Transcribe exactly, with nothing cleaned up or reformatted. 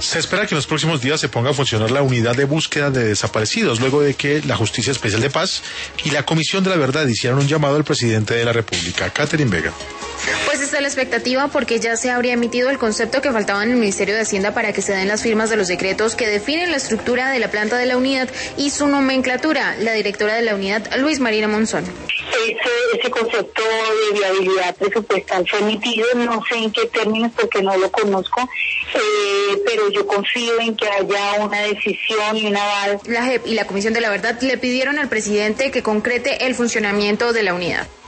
Se espera que en los próximos días se ponga a funcionar la unidad de búsqueda de desaparecidos, luego de que la Justicia Especial de Paz y la Comisión de la Verdad hicieron un llamado al presidente de la República. Catherine Vega. Pues está la expectativa porque ya se habría emitido el concepto que faltaba en el Ministerio de Hacienda para que se den las firmas de los decretos que definen la estructura de la planta de la unidad y su nomenclatura. La directora de la unidad, Luis Marina Monzón. Ese, ese concepto de viabilidad presupuestal fue emitido, no sé en qué términos porque no lo conozco, eh, pero yo confío en que haya una decisión y un aval. La J E P y la Comisión de la Verdad le pidieron al presidente que concrete el funcionamiento de la unidad.